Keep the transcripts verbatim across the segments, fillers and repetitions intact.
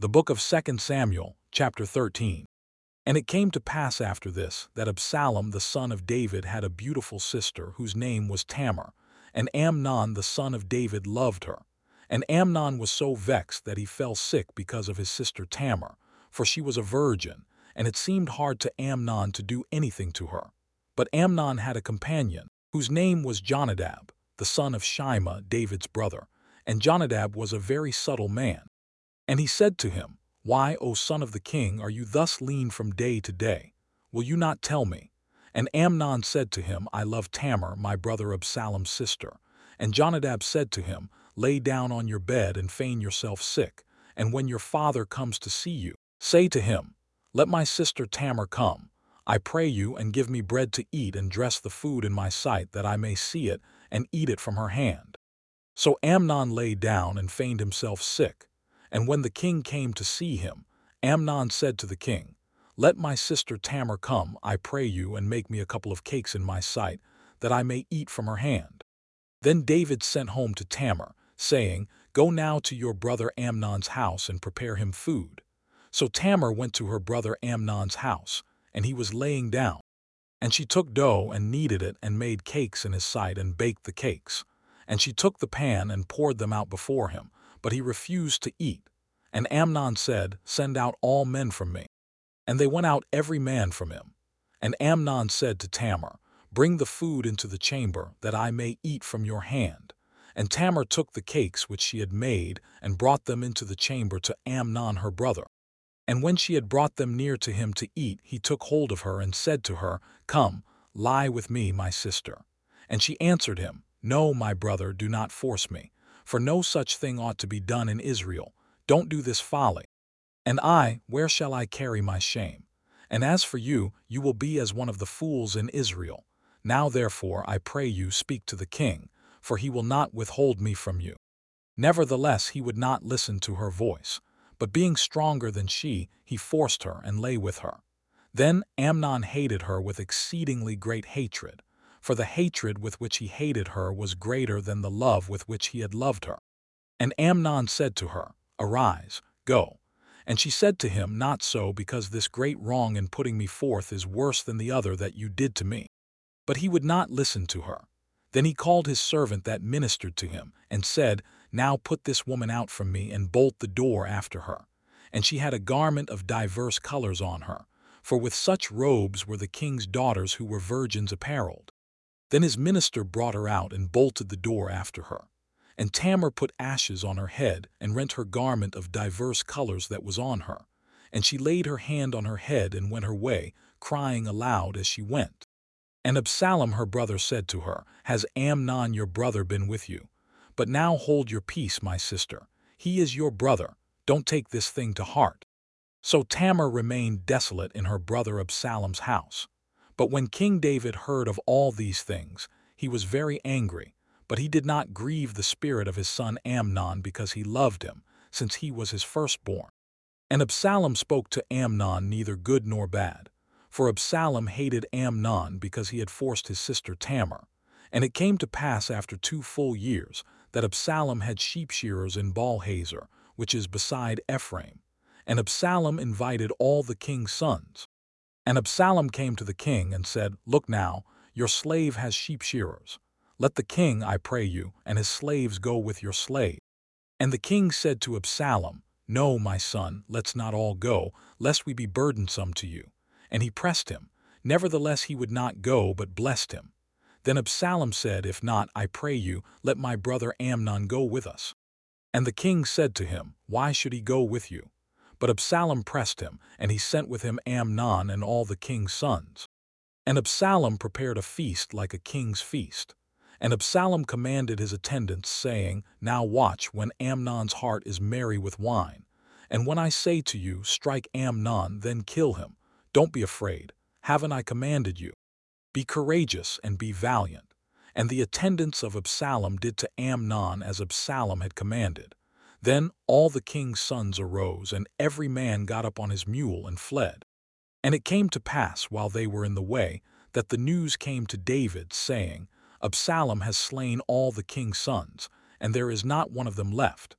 The book of Second Samuel, chapter thirteen. And it came to pass after this, that Absalom the son of David had a beautiful sister, whose name was Tamar, and Amnon the son of David loved her. And Amnon was so vexed that he fell sick because of his sister Tamar, for she was a virgin, and it seemed hard to Amnon to do anything to her. But Amnon had a companion, whose name was Jonadab, the son of Shimea, David's brother, and Jonadab was a very subtle man. And he said to him, Why, O son of the king, are you thus lean from day to day? Will you not tell me? And Amnon said to him, I love Tamar, my brother Absalom's sister. And Jonadab said to him, Lay down on your bed and feign yourself sick, and when your father comes to see you, say to him, Let my sister Tamar come, I pray you, and give me bread to eat, and dress the food in my sight, that I may see it and eat it from her hand. So Amnon lay down and feigned himself sick. And when the king came to see him, Amnon said to the king, Let my sister Tamar come, I pray you, and make me a couple of cakes in my sight, that I may eat from her hand. Then David sent home to Tamar, saying, Go now to your brother Amnon's house and prepare him food. So Tamar went to her brother Amnon's house, and he was laying down. And she took dough and kneaded it and made cakes in his sight and baked the cakes. And she took the pan and poured them out before him, but he refused to eat. And Amnon said, Send out all men from me. And they went out every man from him. And Amnon said to Tamar, Bring the food into the chamber, that I may eat from your hand. And Tamar took the cakes which she had made, and brought them into the chamber to Amnon her brother. And when she had brought them near to him to eat, he took hold of her and said to her, Come, lie with me, my sister. And she answered him, No, my brother, do not force me, for no such thing ought to be done in Israel. Don't do this folly. And I, where shall I carry my shame? And as for you, you will be as one of the fools in Israel. Now therefore, I pray you, speak to the king, for he will not withhold me from you. Nevertheless, he would not listen to her voice, but being stronger than she, he forced her and lay with her. Then Amnon hated her with exceedingly great hatred, for the hatred with which he hated her was greater than the love with which he had loved her. And Amnon said to her, Arise, go. And she said to him, Not so, because this great wrong in putting me forth is worse than the other that you did to me. But he would not listen to her. Then he called his servant that ministered to him, and said, Now put this woman out from me, and bolt the door after her. And she had a garment of divers colors on her, for with such robes were the king's daughters who were virgins apparelled. Then his minister brought her out and bolted the door after her. And Tamar put ashes on her head, and rent her garment of divers colors that was on her. And she laid her hand on her head and went her way, crying aloud as she went. And Absalom her brother said to her, Has Amnon your brother been with you? But now hold your peace, my sister. He is your brother. Don't take this thing to heart. So Tamar remained desolate in her brother Absalom's house. But when King David heard of all these things, he was very angry, but he did not grieve the spirit of his son Amnon, because he loved him, since he was his firstborn. And Absalom spoke to Amnon neither good nor bad, for Absalom hated Amnon because he had forced his sister Tamar. And it came to pass after two full years that Absalom had sheep-shearers in Baal-hazor, which is beside Ephraim. And Absalom invited all the king's sons. And Absalom came to the king and said, Look now, your slave has sheep-shearers. Let the king, I pray you, and his slaves go with your slave. And the king said to Absalom, No, my son, let's not all go, lest we be burdensome to you. And he pressed him. Nevertheless he would not go, but blessed him. Then Absalom said, If not, I pray you, let my brother Amnon go with us. And the king said to him, Why should he go with you? But Absalom pressed him, and he sent with him Amnon and all the king's sons. And Absalom prepared a feast like a king's feast. And Absalom commanded his attendants, saying, Now watch when Amnon's heart is merry with wine. And when I say to you, Strike Amnon, then kill him. Don't be afraid. Haven't I commanded you? Be courageous and be valiant. And the attendants of Absalom did to Amnon as Absalom had commanded. Then all the king's sons arose, and every man got up on his mule and fled. And it came to pass, while they were in the way, that the news came to David, saying, Absalom has slain all the king's sons, and there is not one of them left.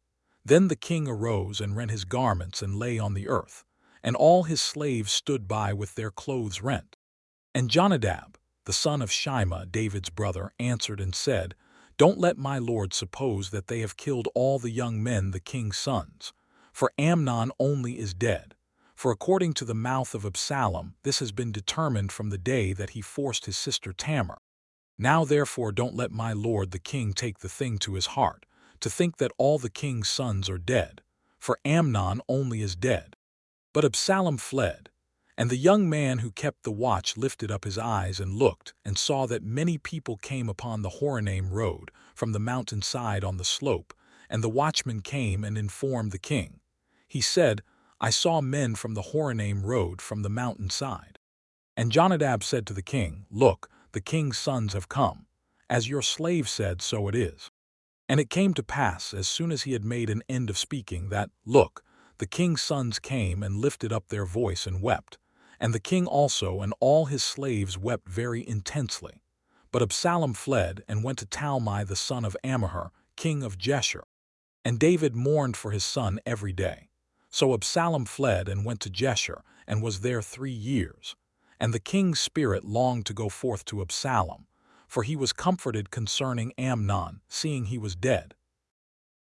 Then the king arose and rent his garments and lay on the earth, and all his slaves stood by with their clothes rent. And Jonadab, the son of Shimea, David's brother, answered and said, Don't let my lord suppose that they have killed all the young men the king's sons, for Amnon only is dead. For according to the mouth of Absalom, this has been determined from the day that he forced his sister Tamar. Now therefore don't let my lord the king take the thing to his heart, to think that all the king's sons are dead, for Amnon only is dead. But Absalom fled, and the young man who kept the watch lifted up his eyes and looked, and saw that many people came upon the Horonaim road from the mountainside on the slope, and the watchman came and informed the king. He said, I saw men from the Horonaim road from the mountainside. And Jonadab said to the king, Look, the king's sons have come. As your slave said, so it is. And it came to pass, as soon as he had made an end of speaking, that, look, the king's sons came and lifted up their voice and wept. And the king also and all his slaves wept very intensely. But Absalom fled and went to Talmai the son of Ammihur, king of Geshur. And David mourned for his son every day. So Absalom fled and went to Geshur, and was there three years. And the king's spirit longed to go forth to Absalom, for he was comforted concerning Amnon, seeing he was dead.